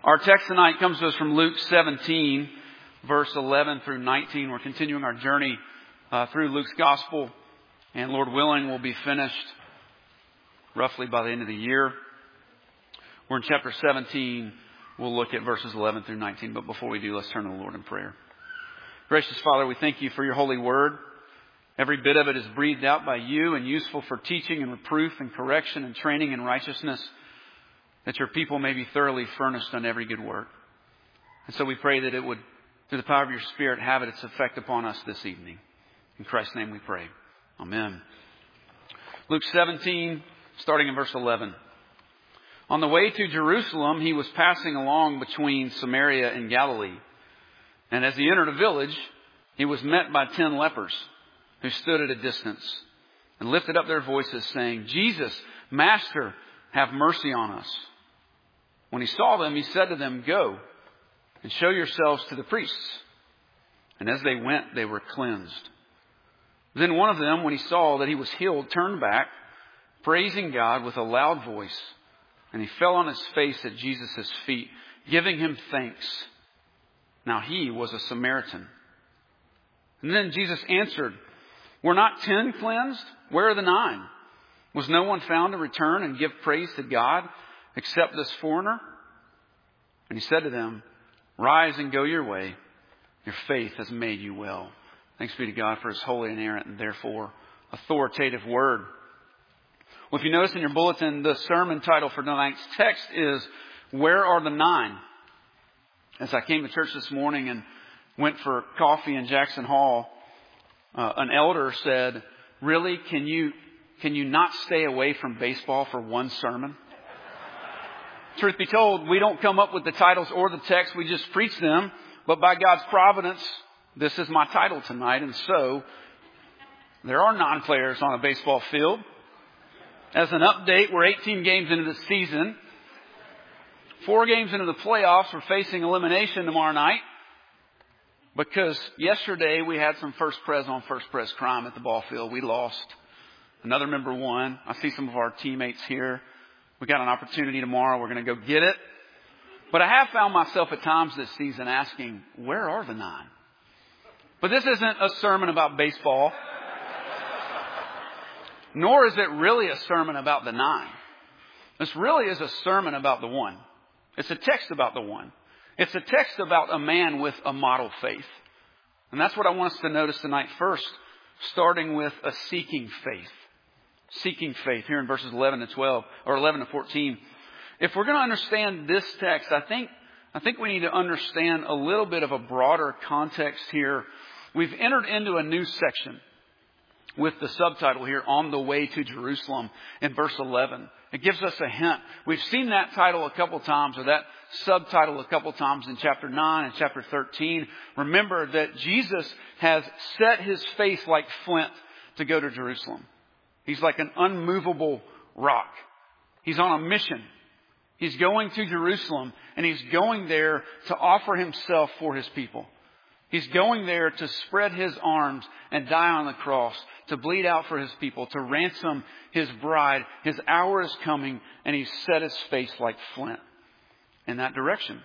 Our text tonight comes to us from Luke 17, verse 11 through 19. We're continuing our journey through Luke's Gospel, and Lord willing, we'll be finished roughly by the end of the year. We're in chapter 17. We'll look at verses 11 through 19. But before we do, let's turn to the Lord in prayer. Gracious Father, we thank you for your holy word. Every bit of it is breathed out by you and useful for teaching and reproof and correction and training in righteousness, that your people may be thoroughly furnished on every good work. And so we pray that it would, through the power of your Spirit, have its effect upon us this evening. In Christ's name we pray. Amen. Luke 17, starting in verse 11. On the way to Jerusalem, he was passing along between Samaria and Galilee. And as he entered a village, he was met by 10 lepers who stood at a distance and lifted up their voices, saying, "Jesus, Master, have mercy on us." When he saw them, he said to them, "Go and show yourselves to the priests." And as they went, they were cleansed. Then one of them, when he saw that he was healed, turned back, praising God with a loud voice. And he fell on his face at Jesus' feet, giving him thanks. Now he was a Samaritan. And then Jesus answered, "Were not 10 cleansed? Where are the 9? Was no one found to return and give praise to God except this foreigner?" And he said to them, "Rise and go your way. Your faith has made you well." Thanks be to God for his holy, inerrant, and therefore authoritative word. Well, if you notice in your bulletin, the sermon title for tonight's text is, "Where are the 9? As I came to church this morning and went for coffee in Jackson Hall, an elder said, "Really, can you not stay away from baseball for one sermon?" Truth be told, we don't come up with the titles or the text. We just preach them. But by God's providence, this is my title tonight. And so there are 9 players on a baseball field. As an update, we're 18 games into the season. 4 games into the playoffs. We're facing elimination tomorrow night, because yesterday we had some first pres on first pres crime at the ball field. We lost. Another member won. I see some of our teammates here. We got an opportunity tomorrow. We're going to go get it. But I have found myself at times this season asking, where are the 9? But this isn't a sermon about baseball. Nor is it really a sermon about the 9. This really is a sermon about the 1. It's a text about the 1. It's a text about a man with a model faith. And that's what I want us to notice tonight first, starting with a seeking faith. Seeking faith here in verses 11 to 12 or 11 to 14. If we're going to understand this text, I think we need to understand a little bit of a broader context here. We've entered into a new section with the subtitle here, "On the Way to Jerusalem," in verse 11. It gives us a hint. We've seen that title a couple times, or that subtitle a couple times in chapter 9 and chapter 13. Remember that Jesus has set his face like flint to go to Jerusalem. He's like an unmovable rock. He's on a mission. He's going to Jerusalem, and he's going there to offer himself for his people. He's going there to spread his arms and die on the cross, to bleed out for his people, to ransom his bride. His hour is coming, and he's set his face like flint in that direction.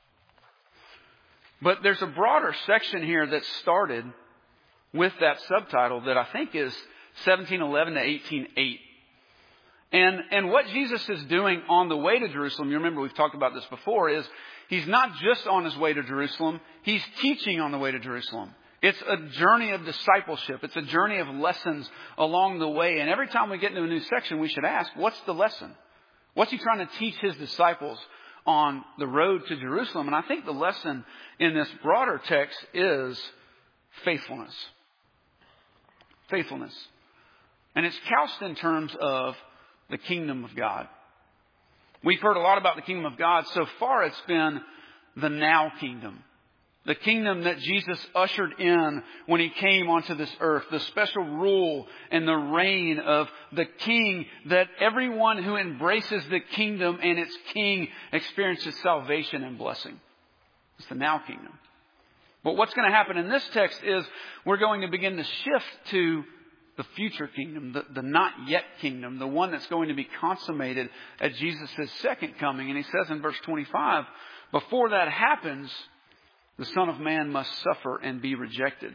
But there's a broader section here that started with that subtitle that I think is 17:11 to 18:8. And what Jesus is doing on the way to Jerusalem, you remember we've talked about this before, is he's not just on his way to Jerusalem, he's teaching on the way to Jerusalem. It's a journey of discipleship. It's a journey of lessons along the way. And every time we get into a new section, we should ask, what's the lesson? What's he trying to teach his disciples on the road to Jerusalem? And I think the lesson in this broader text is faithfulness. Faithfulness. And it's couched in terms of the kingdom of God. We've heard a lot about the kingdom of God. So far, it's been the now kingdom. The kingdom that Jesus ushered in when he came onto this earth. The special rule and the reign of the king, that everyone who embraces the kingdom and its king experiences salvation and blessing. It's the now kingdom. But what's going to happen in this text is we're going to begin to shift to the future kingdom, the not yet kingdom, the one that's going to be consummated at Jesus' second coming. And he says in verse 25, before that happens, the Son of Man must suffer and be rejected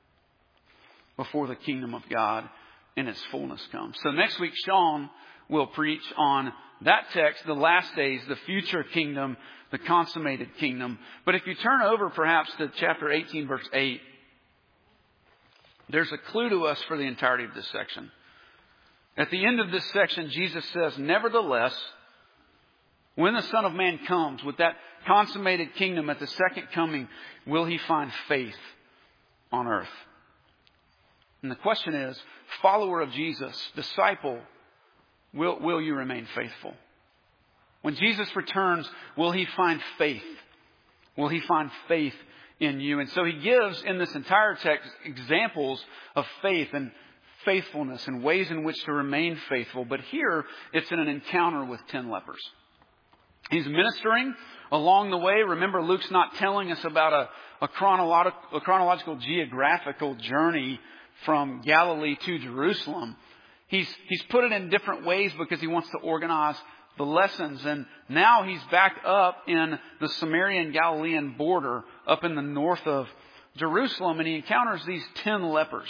before the kingdom of God in its fullness comes. So next week, Sean will preach on that text, the last days, the future kingdom, the consummated kingdom. But if you turn over perhaps to chapter 18, verse 8, there's a clue to us for the entirety of this section. At the end of this section, Jesus says, nevertheless, when the Son of Man comes with that consummated kingdom at the second coming, will he find faith on earth? And the question is, follower of Jesus, disciple, will you remain faithful? When Jesus returns, will he find faith? Will he find faith in you? And so he gives in this entire text examples of faith and faithfulness and ways in which to remain faithful. But here it's in an encounter with 10 lepers. He's ministering along the way. Remember, Luke's not telling us about a chronological geographical journey from Galilee to Jerusalem. He's put it in different ways because he wants to organize the lessons. And now he's back up in the Samaritan Galilean border, up in the north of Jerusalem, and he encounters these 10 lepers.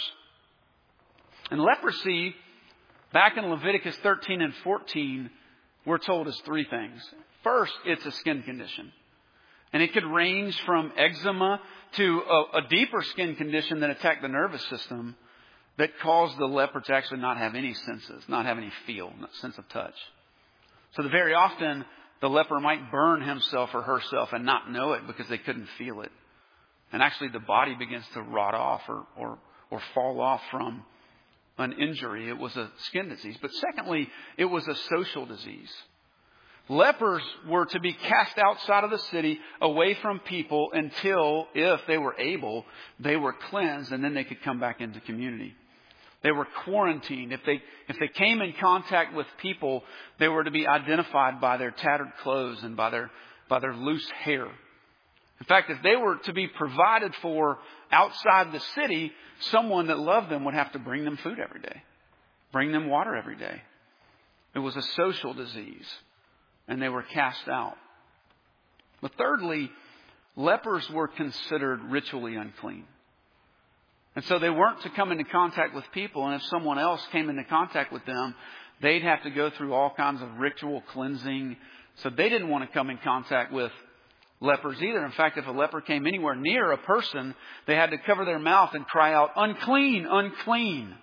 And leprosy, back in Leviticus 13 and 14, we're told is three things. First, it's a skin condition. And it could range from eczema to a deeper skin condition that attacked the nervous system that caused the leper to actually not have any senses, not have any feel, no sense of touch. So very often, the leper might burn himself or herself and not know it because they couldn't feel it. And actually the body begins to rot off or fall off from an injury. It was a skin disease. But secondly, it was a social disease. Lepers were to be cast outside of the city, away from people, until, if they were able, they were cleansed, and then they could come back into community. They were quarantined. If they came in contact with people, they were to be identified by their tattered clothes and by their loose hair. In fact, if they were to be provided for outside the city, someone that loved them would have to bring them food every day, bring them water every day. It was a social disease, and they were cast out. But thirdly, lepers were considered ritually unclean. And so they weren't to come into contact with people, and if someone else came into contact with them, they'd have to go through all kinds of ritual cleansing. So they didn't want to come in contact with lepers either. In fact, if a leper came anywhere near a person, they had to cover their mouth and cry out, "Unclean, unclean."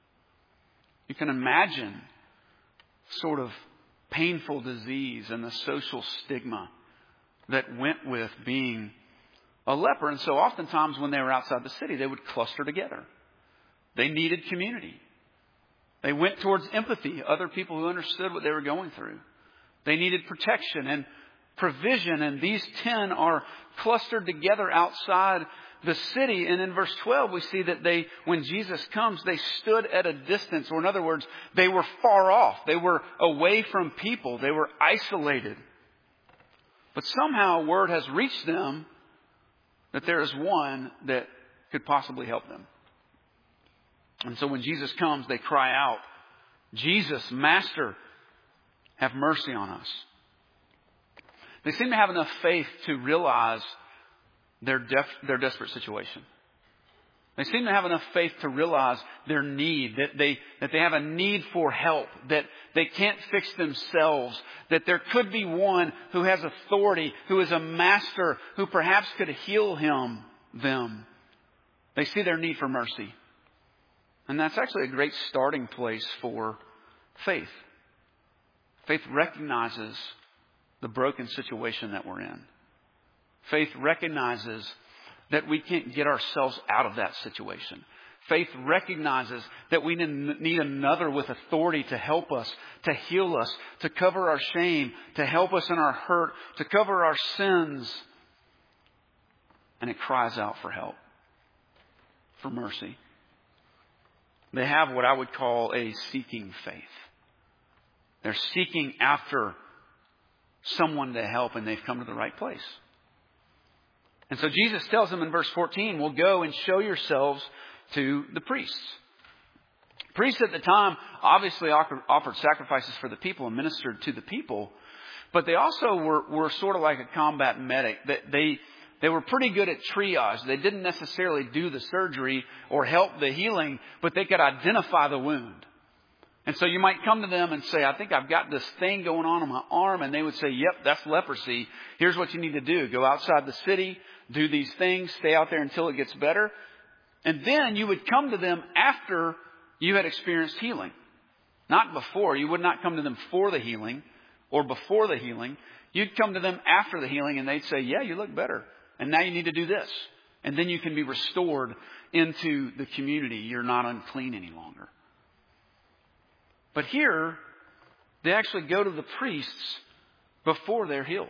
You can imagine sort of painful disease and the social stigma that went with being a leper. And so oftentimes when they were outside the city, they would cluster together. They needed community. They went towards empathy, other people who understood what they were going through. They needed protection and provision. And these 10 are clustered together outside the city. And in verse 12, we see that when Jesus comes, they stood at a distance. Or in other words, they were far off. They were away from people. They were isolated. But somehow word has reached them that there is one that could possibly help them. And so when Jesus comes, they cry out, "Jesus, Master, have mercy on us." They seem to have enough faith to realize their desperate situation. They seem to have enough faith to realize their need, that they have a need for help, that they can't fix themselves, that there could be one who has authority, who is a master, who perhaps could heal them. They see their need for mercy. And that's actually a great starting place for faith. Faith recognizes the broken situation that we're in. Faith recognizes that we can't get ourselves out of that situation. Faith recognizes that we need another with authority to help us, to heal us, to cover our shame, to help us in our hurt, to cover our sins. And it cries out for help, for mercy. They have what I would call a seeking faith. They're seeking after someone to help, and they've come to the right place. And so Jesus tells them in verse 14, "Well, go and show yourselves to the priests." Priests at the time obviously offered sacrifices for the people and ministered to the people. But they also were sort of like a combat medic. They were pretty good at triage. They didn't necessarily do the surgery or help the healing, but they could identify the wound. And so you might come to them and say, I think I've got this thing going on my arm. And they would say, yep, that's leprosy. Here's what you need to do. Go outside the city, do these things, stay out there until it gets better. And then you would come to them after you had experienced healing. Not before. You would not come to them for the healing or before the healing. You'd come to them after the healing and they'd say, yeah, you look better. And now you need to do this. And then you can be restored into the community. You're not unclean any longer. But here, they actually go to the priests before they're healed.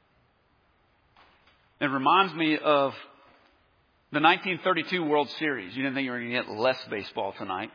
It reminds me of the 1932 World Series. You didn't think you were going to get less baseball tonight.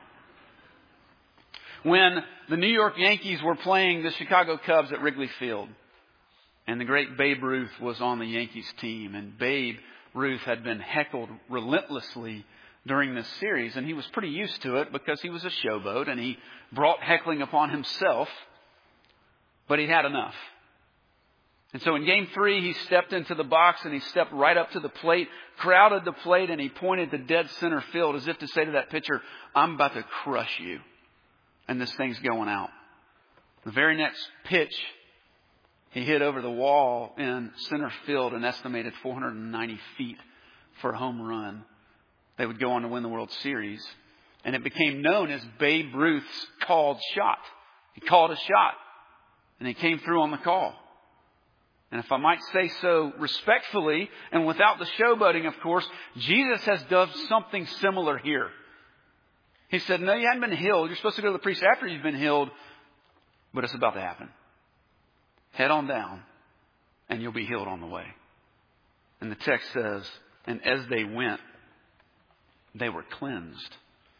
When the New York Yankees were playing the Chicago Cubs at Wrigley Field. And the great Babe Ruth was on the Yankees team. And Babe Ruth had been heckled relentlessly during this series. And he was pretty used to it because he was a showboat and he brought heckling upon himself. But he had enough. And so in Game 3, he stepped into the box and he stepped right up to the plate, crowded the plate, and he pointed to dead center field as if to say to that pitcher, I'm about to crush you. And this thing's going out. The very next pitch, he hit over the wall in center field, an estimated 490 feet for a home run. They would go on to win the World Series. And it became known as Babe Ruth's called shot. He called a shot. And he came through on the call. And if I might say so respectfully, and without the showboating, of course, Jesus has done something similar here. He said, no, you hadn't been healed. You're supposed to go to the priest after you've been healed. But it's about to happen. Head on down, and you'll be healed on the way. And the text says, and as they went, they were cleansed.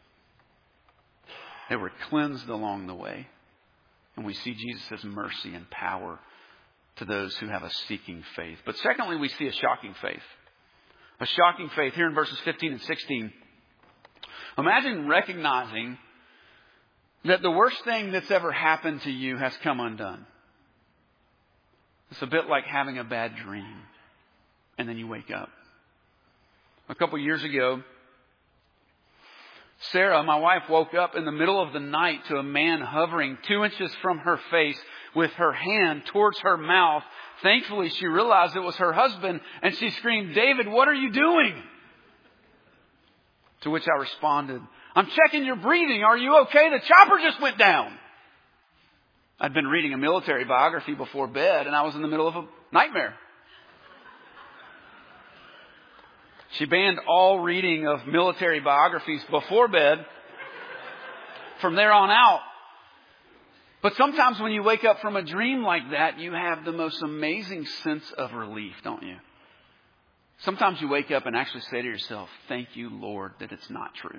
They were cleansed along the way. And we see Jesus' mercy and power to those who have a seeking faith. But secondly, we see a shocking faith. A shocking faith here in verses 15 and 16. Imagine recognizing that the worst thing that's ever happened to you has come undone. It's a bit like having a bad dream and then you wake up. A couple years ago, Sarah, my wife, woke up in the middle of the night to a man hovering 2 inches from her face with her hand towards her mouth. Thankfully, she realized it was her husband and she screamed, David, what are you doing? To which I responded, I'm checking your breathing. Are you okay? The chopper just went down. I'd been reading a military biography before bed and I was in the middle of a nightmare. She banned all reading of military biographies before bed from there on out. But sometimes when you wake up from a dream like that, you have the most amazing sense of relief, don't you? Sometimes you wake up and actually say to yourself, thank you, Lord, that it's not true.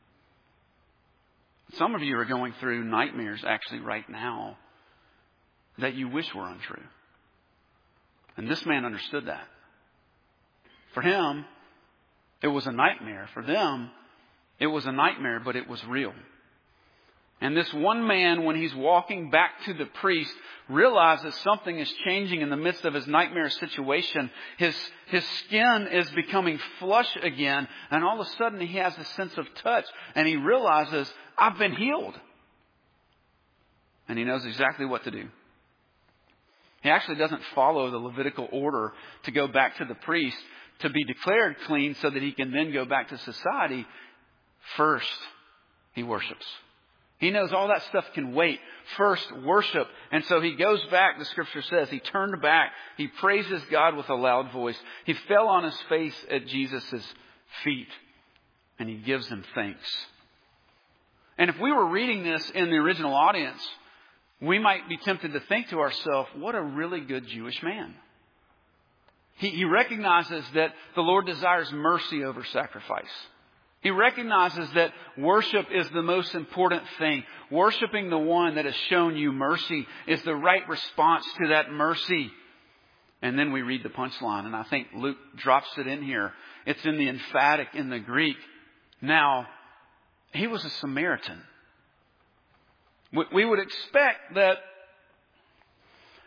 Some of you are going through nightmares actually right now that you wish were untrue. And this man understood that. For him, it was a nightmare. For them, it was a nightmare, but it was real. And this one man, when he's walking back to the priest, realizes something is changing in the midst of his nightmare situation. His skin is becoming flush again. And all of a sudden he has a sense of touch. And he realizes, I've been healed. And he knows exactly what to do. He actually doesn't follow the Levitical order to go back to the priest to be declared clean so that he can then go back to society. First, he worships. He knows all that stuff can wait. First, worship. And so he goes back, the scripture says, he turned back. He praises God with a loud voice. He fell on his face at Jesus' feet. And he gives him thanks. And if we were reading this in the original audience, we might be tempted to think to ourselves, what a really good Jewish man. He recognizes that the Lord desires mercy over sacrifice. He recognizes that worship is the most important thing. Worshiping the one that has shown you mercy is the right response to that mercy. And then we read the punchline, and I think Luke drops it in here. It's in the emphatic in the Greek. Now, he was a Samaritan. We would expect that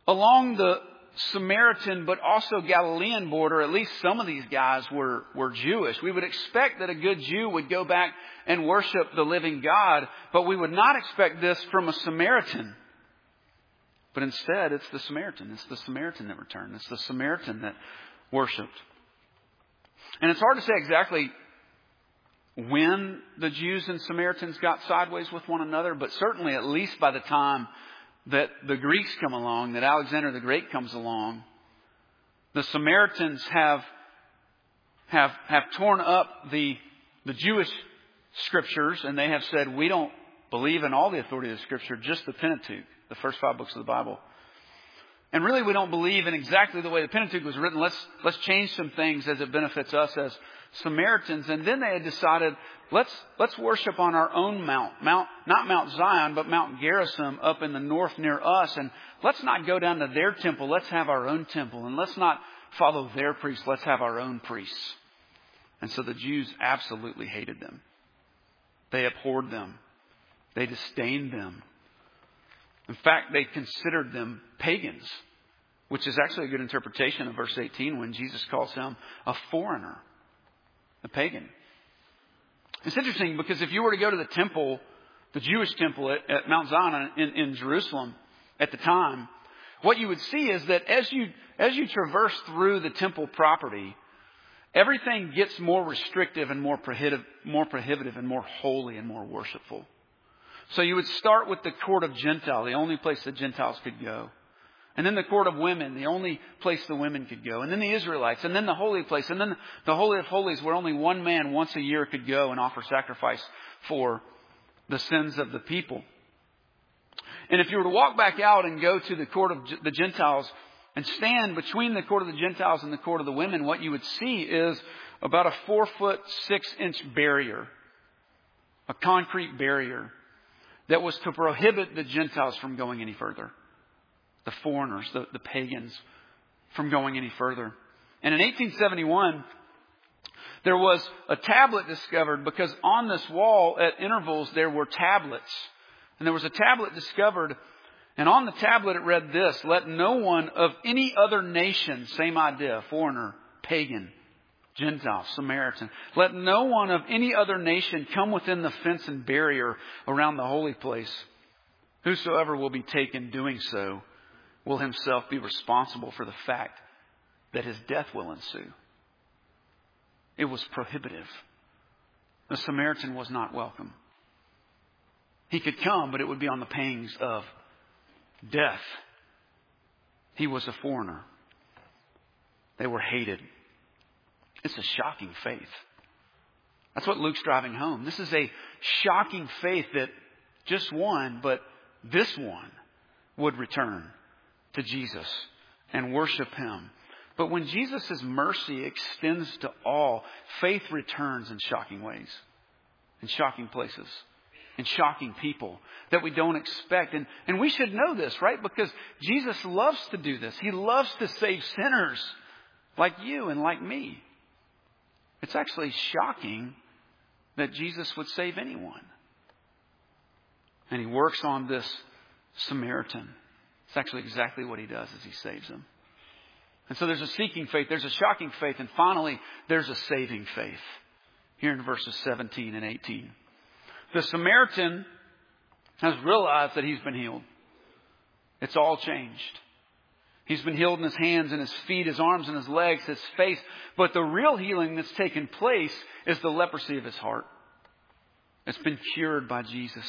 along the Samaritan but also Galilean border, at least some of these guys were Jewish. We would expect that a good Jew would go back and worship the living God, but we would not expect this from a Samaritan. But instead, it's the Samaritan. It's the Samaritan that returned. It's the Samaritan that worshipped. And it's hard to say exactly when the Jews and Samaritans got sideways with one another, but certainly at least by the time that the Greeks come along, that Alexander the Great comes along, the Samaritans have torn up the Jewish scriptures, and they have said, we don't believe in all the authority of the Scripture, just the Pentateuch, the first 5 books of the Bible. And really, we don't believe in exactly the way the Pentateuch was written. Let's change some things as it benefits us as Samaritans. And then they had decided, let's worship on our own mount, not Mount Zion, but Mount Gerizim up in the north near us. And let's not go down to their temple. Let's have our own temple. And let's not follow their priests. Let's have our own priests. And so the Jews absolutely hated them. They abhorred them. They disdained them. In fact, they considered them pagans, which is actually a good interpretation of verse 18 when Jesus calls him a foreigner, a pagan. It's interesting because if you were to go to the temple, the Jewish temple at Mount Zion in Jerusalem at the time, what you would see is that as you traverse through the temple property, everything gets more restrictive and more prohibitive and more holy and more worshipful. So you would start with the court of Gentile, the only place the Gentiles could go. And then the court of women, the only place the women could go. And then the Israelites, and then the holy place, and then the Holy of Holies, where only one man once a year could go and offer sacrifice for the sins of the people. And if you were to walk back out and go to the court of the Gentiles and stand between the court of the Gentiles and the court of the women, what you would see is about a 4-foot 6-inch barrier, a concrete barrier that was to prohibit the Gentiles from going any further. The foreigners, the pagans, from going any further. And in 1871, there was a tablet discovered because on this wall at intervals there were tablets. And there was a tablet discovered, and on the tablet it read this: let no one of any other nation, same idea, foreigner, pagan, Gentile, Samaritan, let no one of any other nation come within the fence and barrier around the holy place. Whosoever will be taken doing so will himself be responsible for the fact that his death will ensue. It was prohibitive. The Samaritan was not welcome. He could come, but it would be on the pangs of death. He was a foreigner. They were hated. It's a shocking faith. That's what Luke's driving home. This is a shocking faith that just one, but this one would return to Jesus and worship Him. But when Jesus' mercy extends to all, faith returns in shocking ways, in shocking places, in shocking people that we don't expect. And we should know this, right? Because Jesus loves to do this. He loves to save sinners like you and like me. It's actually shocking that Jesus would save anyone. And He works on this Samaritan. It's actually exactly what He does as He saves him. And so there's a seeking faith, there's a shocking faith, and finally there's a saving faith. Here in verses 17 and 18. The Samaritan has realized that he's been healed. It's all changed. He's been healed in his hands and his feet, his arms and his legs, his face. But the real healing that's taken place is the leprosy of his heart. It's been cured by Jesus.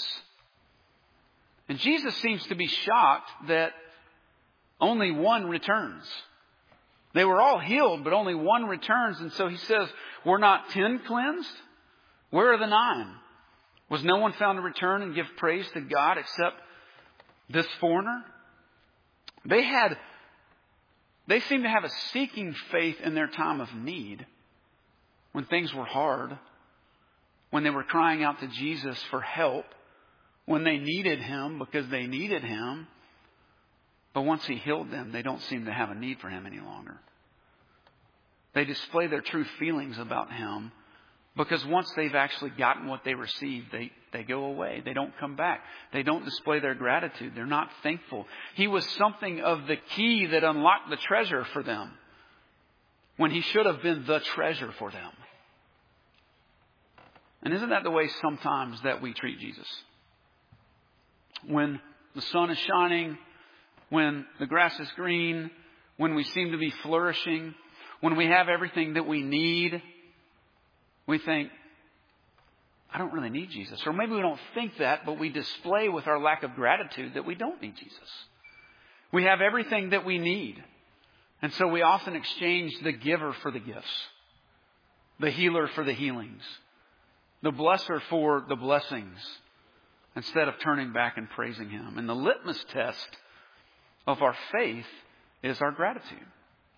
And Jesus seems to be shocked that only one returns. They were all healed, but only one returns. And so He says, were not 10 cleansed? Where are the 9? Was no one found to return and give praise to God except this foreigner? They seemed to have a seeking faith in their time of need. When things were hard. When they were crying out to Jesus for help. When they needed Him because they needed Him. But once He healed them, they don't seem to have a need for Him any longer. They display their true feelings about Him Because once they've actually gotten what they received, they go away. They don't come back. They don't display their gratitude. They're not thankful. He was something of the key that unlocked the treasure for them, when he should have been the treasure for them. And isn't that the way sometimes that we treat Jesus? When the sun is shining, when the grass is green, when we seem to be flourishing, when we have everything that we need, we think, I don't really need Jesus. Or maybe we don't think that, but we display with our lack of gratitude that we don't need Jesus. We have everything that we need. And so we often exchange the giver for the gifts, the healer for the healings, the blesser for the blessings, instead of turning back and praising him. And the litmus test of our faith is our gratitude.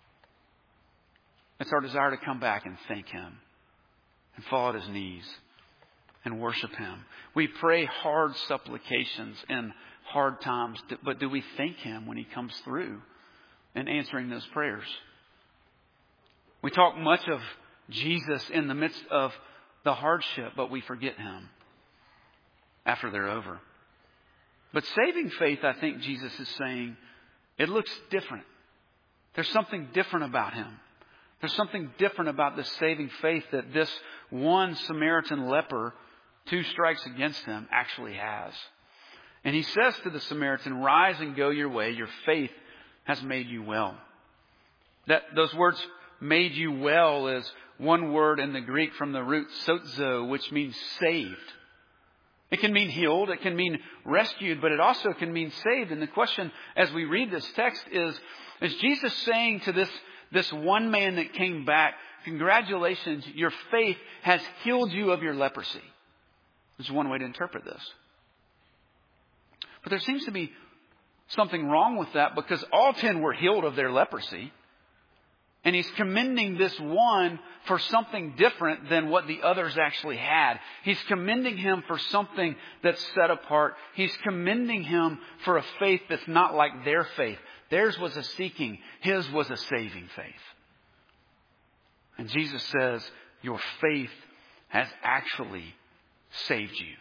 It's our desire to come back and thank him and fall at his knees and worship him. We pray hard supplications in hard times, but do we thank him when he comes through and answering those prayers? We talk much of Jesus in the midst of the hardship, but we forget him after they're over. But saving faith, I think Jesus is saying, it looks different. There's something different about him. There's something different about this saving faith that this one Samaritan leper, 2 strikes against him, actually has. And he says to the Samaritan, rise and go your way. Your faith has made you well. Those words, made you well, is one word in the Greek from the root sozo, which means saved. It can mean healed, it can mean rescued, but it also can mean saved. And the question as we read this text is Jesus saying to this one man that came back, congratulations, your faith has healed you of your leprosy. There's one way to interpret this. But there seems to be something wrong with that, because all 10 were healed of their leprosy. And he's commending this one for something different than what the others actually had. He's commending him for something that's set apart. He's commending him for a faith that's not like their faith. Theirs was a seeking. His was a saving faith. And Jesus says, your faith has actually saved you.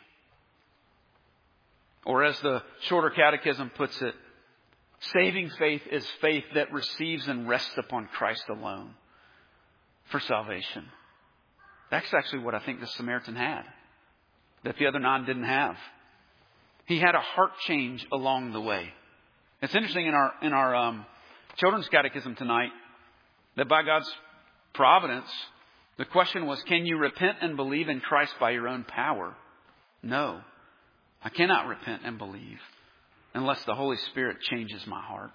Or as the Shorter Catechism puts it, saving faith is faith that receives and rests upon Christ alone for salvation. That's actually what I think the Samaritan had, that the other 9 didn't have. He had a heart change along the way. It's interesting in our children's catechism tonight that by God's providence, the question was, can you repent and believe in Christ by your own power? No, I cannot repent and believe unless the Holy Spirit changes my heart.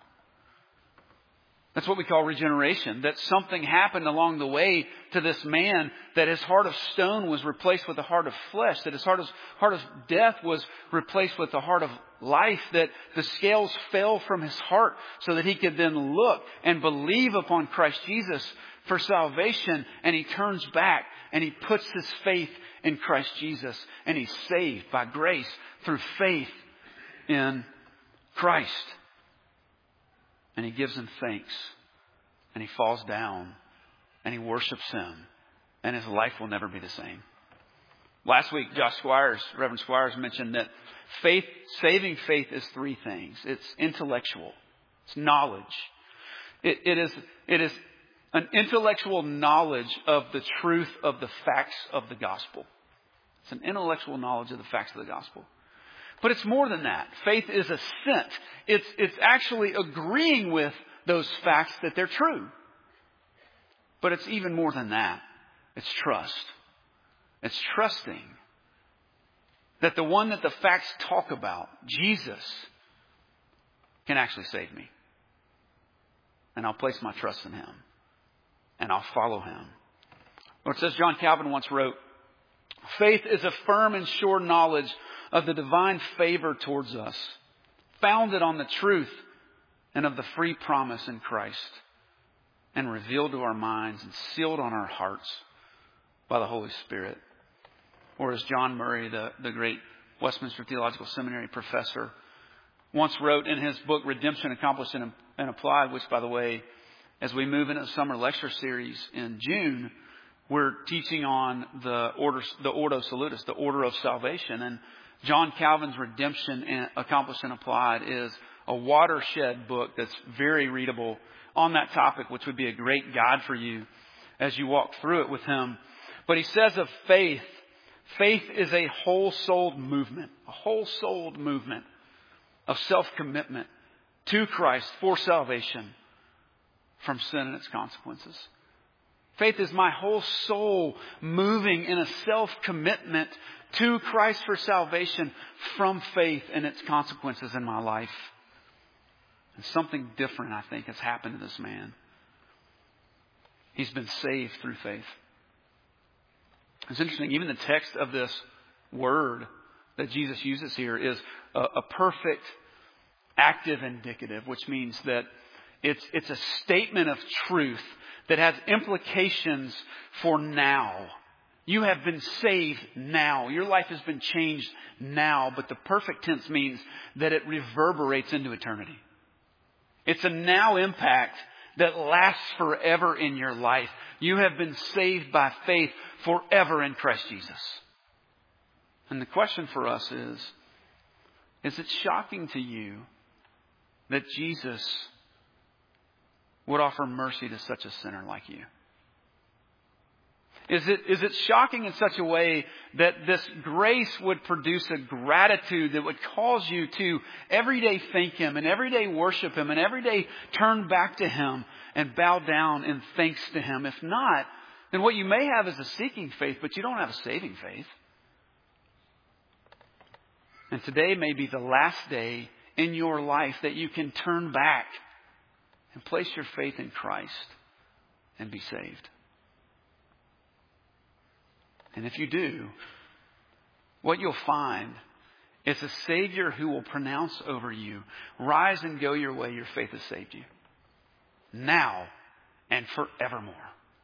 That's what we call regeneration. That something happened along the way to this man, that his heart of stone was replaced with a heart of flesh, that his heart of death was replaced with a heart of life, that the scales fell from his heart so that he could then look and believe upon Christ Jesus for salvation. And he turns back and he puts his faith in Christ Jesus, and he's saved by grace through faith in Christ. And he gives him thanks, and he falls down, and he worships him, and his life will never be the same. Last week, Reverend Squires mentioned that saving faith is 3 things. It's intellectual. It's knowledge. It is an intellectual knowledge of the truth of the facts of the gospel. It's an intellectual knowledge of the facts of the gospel. But it's more than that. Faith is assent. It's actually agreeing with those facts that they're true. But it's even more than that. It's trust. It's trusting that the one that the facts talk about, Jesus, can actually save me. And I'll place my trust in him. And I'll follow him. Or it says, John Calvin once wrote, faith is a firm and sure knowledge of the divine favor towards us, founded on the truth and of the free promise in Christ, and revealed to our minds and sealed on our hearts by the Holy Spirit. Or as John Murray, the great Westminster Theological Seminary professor, once wrote in his book, Redemption Accomplished and Applied, which, by the way, as we move into the summer lecture series in June, we're teaching on the Ordo Salutis, the order of salvation. And John Calvin's Redemption Accomplished and Applied is a watershed book that's very readable on that topic, which would be a great guide for you as you walk through it with him. But he says of faith, faith is a whole-souled movement of self-commitment to Christ for salvation from sin and its consequences. Faith is my whole soul moving in a self-commitment to Christ for salvation from faith and its consequences in my life. And something different, I think, has happened to this man. He's been saved through faith. It's interesting, even the text of this word that Jesus uses here is a perfect active indicative, which means that it's a statement of truth that has implications for now. You have been saved now. Your life has been changed now. But the perfect tense means that it reverberates into eternity. It's a now impact that lasts forever in your life. You have been saved by faith forever in Christ Jesus. And the question for us is it shocking to you that Jesus would offer mercy to such a sinner like you? Is it shocking in such a way that this grace would produce a gratitude that would cause you to every day thank Him and every day worship Him and every day turn back to Him and bow down in thanks to Him? If not, then what you may have is a seeking faith, but you don't have a saving faith. And today may be the last day in your life that you can turn back and place your faith in Christ and be saved. And if you do, what you'll find is a Savior who will pronounce over you, rise and go your way, your faith has saved you. Now and forevermore.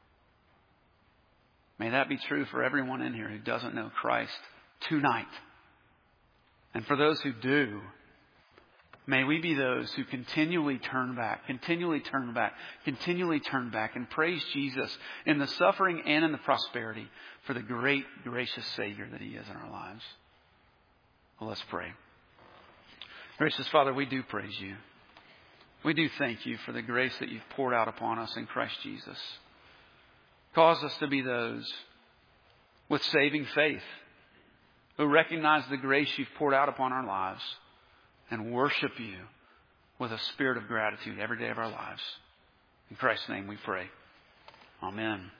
May that be true for everyone in here who doesn't know Christ tonight. And for those who do, may we be those who continually turn back and praise Jesus in the suffering and in the prosperity for the great, gracious Savior that He is in our lives. Well, let's pray. Gracious Father, we do praise You. We do thank You for the grace that You've poured out upon us in Christ Jesus. Cause us to be those with saving faith who recognize the grace You've poured out upon our lives and worship You with a spirit of gratitude every day of our lives. In Christ's name we pray. Amen.